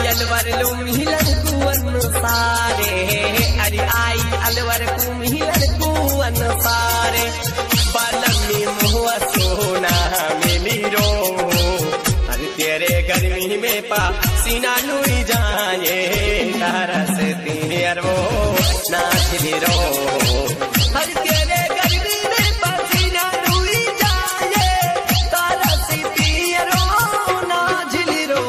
अलवर लो मिलन कुवन सारे अरे आई अलवर को मिलन कुवन सारे बालम में मुआ सोना मिली रो अरे तेरे गर्मी में पसीना लुई जाए तारा से तेर वो नाचली रो अरे तेरे गर्मी में पसीना लुई जाए तारा से तेर वो नाचली रो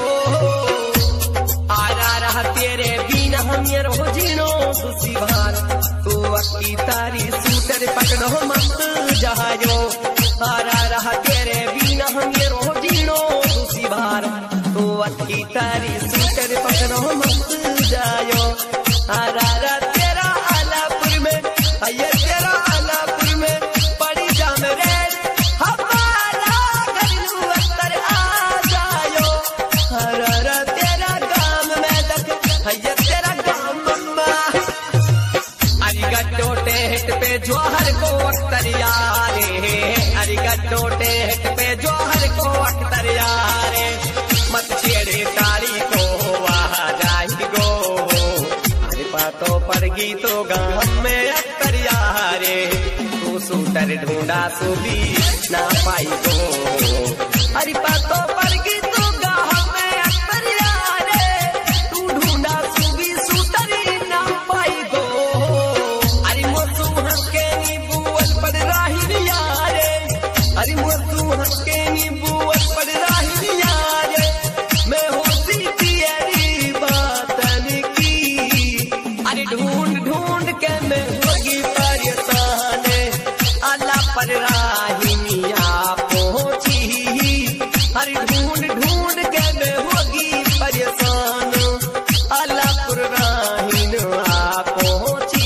आरा रहा तेरे बिना हम ये रो जीनो दूसरी बार तू अक्की तारी सूटर पकड़ो मत जहायो आरा रहा तेरे बिना हम ये रो जीनो दूसरी बार तू अक्की तारी सूटर पकड़ो मत जायो आरा रहा तेरा आलापुर में ये तेरा आलापुर में पड़ी जाम रे हमारा घरेलू अख्तर आ जायो आरा रहा तेरा गाम में तक ये तेरा गाम मम्मा अरिगट्टो टेहट पे जोहर को अख्तर यारे अरिगट्टो टेहट पे जोहर को अख्तर यारे मत छेड़े तारी को वहा जाही गो अरे पातो पड़गी तो गाम में अख्तर यारे तू सूटर ढूंढा सुबी ना पाई गो अरे पातो पड़गी तो गाम में अख्तर यारे तू ढूंढा सुबी सूटर ना पाई गो अरे मोसू हंसके नीबूअल पड़ राही यारे अरे मोसू हंसके नीबूअल पड़ राही यारे मैं होती तेरी बातन की अरे ढूंढ ढूंढ के मैं होगी परेशान अल्लाह पर राही मियाँ पहुँची अरे ढूंढ ढूंढ के मैं होगी परेशान अल्लाह पर राही मियाँ पहुँची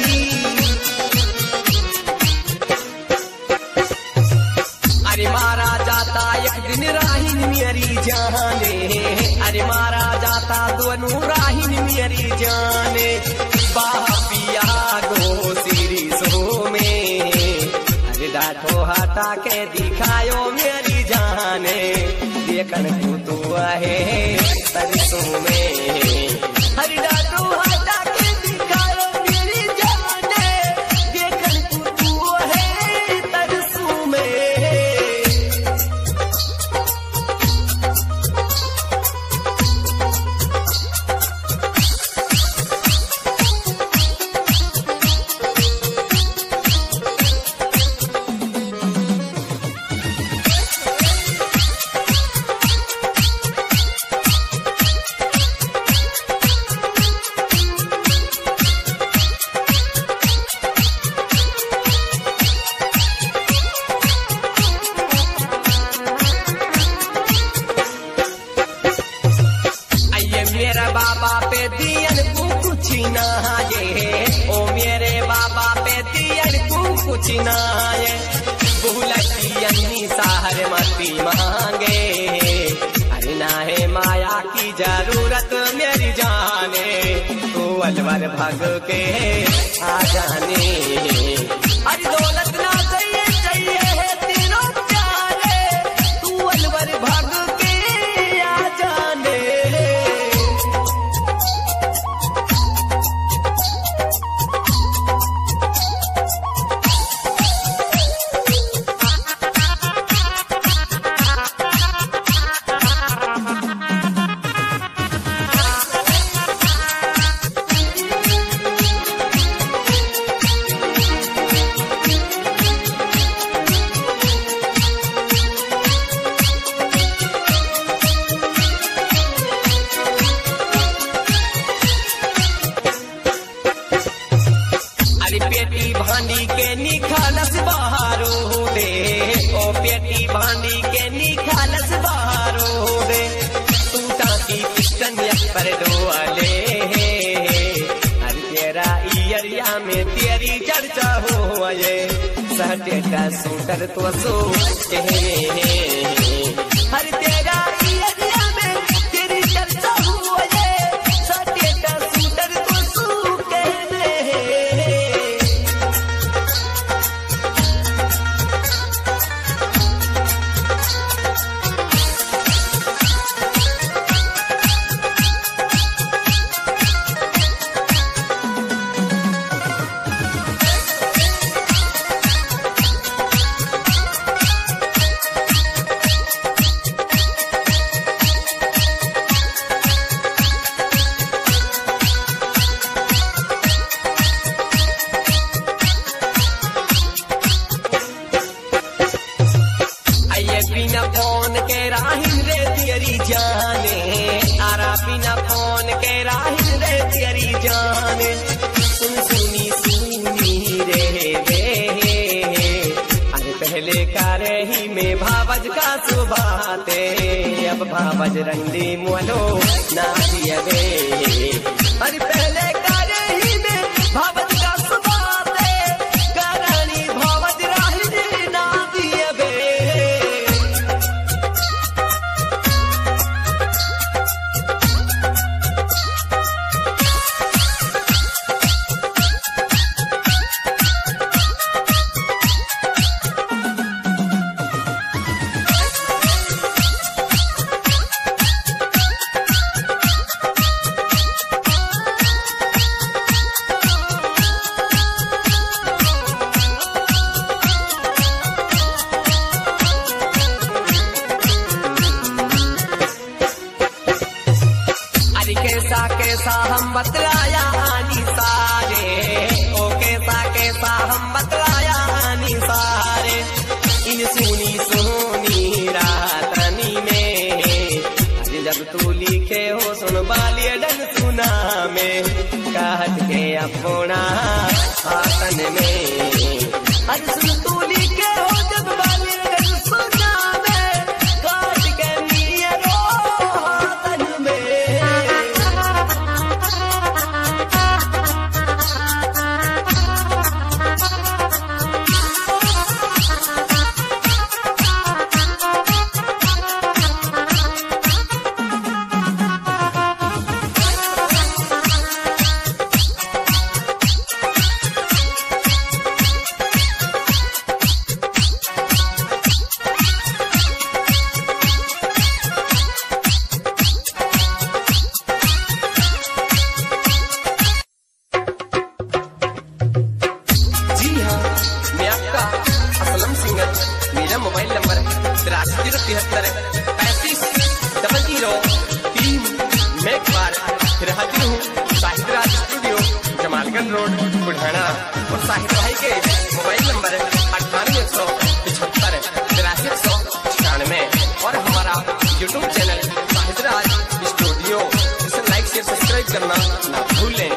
अरे मारा जाता एक दिन राहिन मेरी जाने अरे मारा जाता दोनों राहिन मेरी जाने बापिया गो सिरी सो में अरे डाठो हटा के दिखायो मेरी जाने देखन तू है तरसों में अरे डाठो हटा के दिखायो मेरी जाने देखन तू है तरसों में मेरा बाबा पे दियन कुछ ना ये ओ मेरे बाबा पे दियन कुछ ना ये बुलटियनी साहर मती मांगे अरे ना है माया की जरूरत मेरी जाने तू अलवर भग के आ जाने अरे दौलत ना चाहिए चाहिए है तीनों प्यारे तू अलवर भग के आ जाने पेटी भांडी के निखालस बहारो दे ओ पेटी भांडी के निखालस बहारो दे टूटा की पिस्टन पर डोले अरे तेरा इयरिया में तेरी चर्चा हो ये सहटे का सूटर तो सो हर तेरा इयरिया में तेरी चर्चा हो ये सहटे का सूटर तो सो राहिल रे तेरी जान सुन सुनी सुनी रे अरे पहले कारे ही में भावज का सुबाते अब भावज रंडी मोलो ना दिए अरे पहले कारे ही में भावज का सुबाते करानी भावज राहिल ना दिए कैसा हम बतलाया आनी सारे ओ कैसा हम बतलाया आनी सारे इन सुनी सुनी रातनी में अरे जब तू लिखे हो सुन बालिय डन सुना में कहत के अपना आतन में अरे सुन तू लिखे हो जब बालिय डन सुना में कहत के नियरो आतन में मेरा मोबाइल नंबर 8373350003 मैं एक बार फिर हाजिर हूँ साहिद राज स्टूडियो जमालगंज रोड बुढ़ाना और साहिद भाई के मोबाइल नंबर 9817738196 और हमारा YouTube channel Sahid Raj studio इसे लाइक शेयर सब्सक्राइब करना ना भूलें।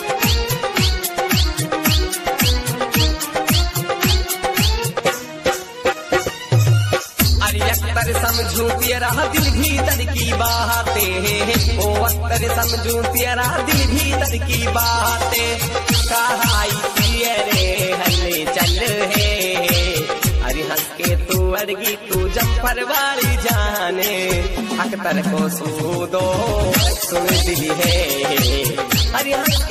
समझू तेरा दिल भीतर की बातें ओ अक्तर समझू तेरा दिल भीतर की बातें कहाई रे हले चल है अरे हंस के तू अड़गी तू जम्फर वाली जाने अक्तर को सूदो सुन दिली है अरे हंस